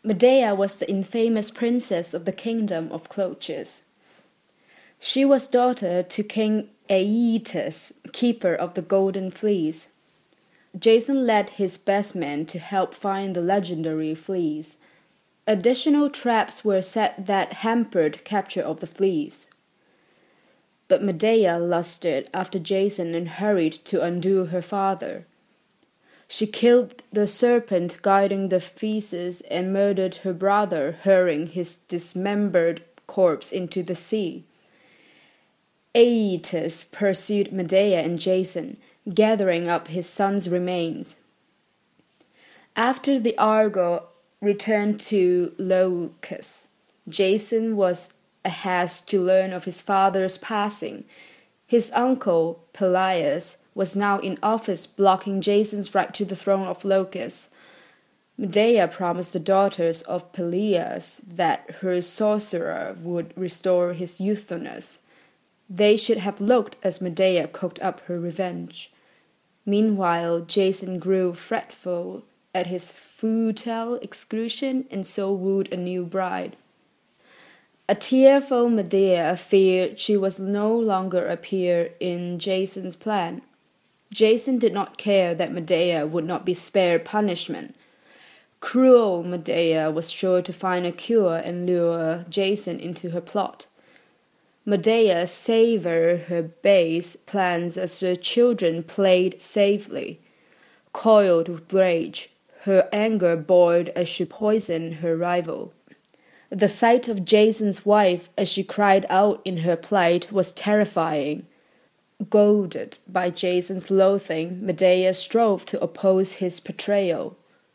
Medea was the infamous princess of the kingdom of Colchis. She was daughter to King Aeetes, keeper of the Golden Fleece. Jason led his best men to help find the legendary fleece. Additional traps were set that hampered capture of the fleece. But Medea lusted after Jason and hurried to undo her father. She killed the serpent guiding the feces and murdered her brother, hurling his dismembered corpse into the sea. Aeetes pursued Medea and Jason, gathering up his son's remains. After the Argo returned to Leucas, Jason was aghast to learn of his father's passing. His uncle, Pelias, was now in office blocking Jason's right to the throne of Leucas. Medea promised the daughters of Pelias that her sorcerer would restore his youthfulness. They should have looked as Medea cooked up her revenge. Meanwhile, Jason grew fretful at his futile exclusion and so wooed a new bride. A tearful Medea feared she was no longer a peer in Jason's plan. Jason did not care that Medea would not be spared punishment. Cruel Medea was sure to find a cure and lure Jason into her plot. Medea savored her base plans as the children played safely. Coiled with rage, her anger boiled as she poisoned her rival. The sight of Jason's wife as she cried out in her plight was terrifying. Goaded by Jason's loathing, Medea strove to oppose his betrayal.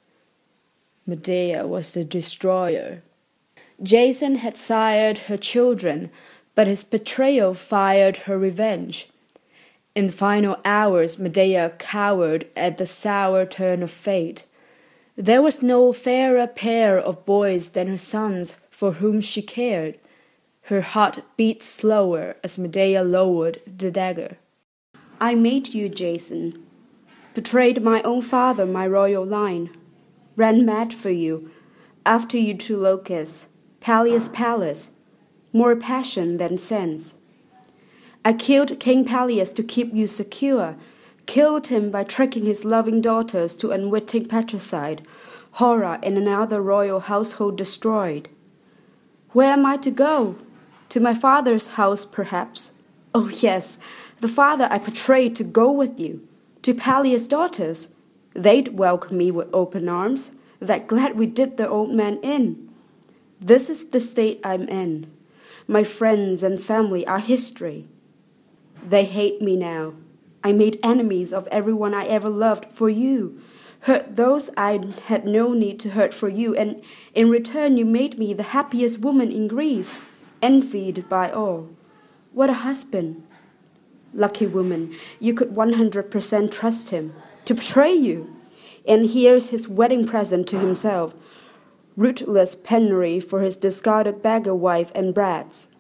Medea was the destroyer. Jason had sired her children, but his betrayal fired her revenge. In the final hours, Medea cowered at the sour turn of fate. There was no fairer pair of boys than her sons for whom she cared. Her heart beat slower as Medea lowered the dagger. I made you, Jason. Betrayed my own father, my royal line. Ran mad for you. After you to Leucas, Pelias' palace. More passion than sense. I killed King Pelias to keep you secure. Killed him by tricking his loving daughters to unwitting patricide. Horror and another royal household destroyed. Where am I to go? To my father's house, perhaps. Oh yes, the father I betrayed to go with you. To Pelias' daughters. They'd welcome me with open arms. That glad we did the old man in. This is the state I'm in. My friends and family are history. They hate me now. I made enemies of everyone I ever loved for you. Hurt those I had no need to hurt for you, and in return you made me the happiest woman in Greece, envied by all. What a husband. Lucky woman, you could 100% trust him to betray you. And here's his wedding present to himself. Rootless penury for his discarded beggar wife and brats.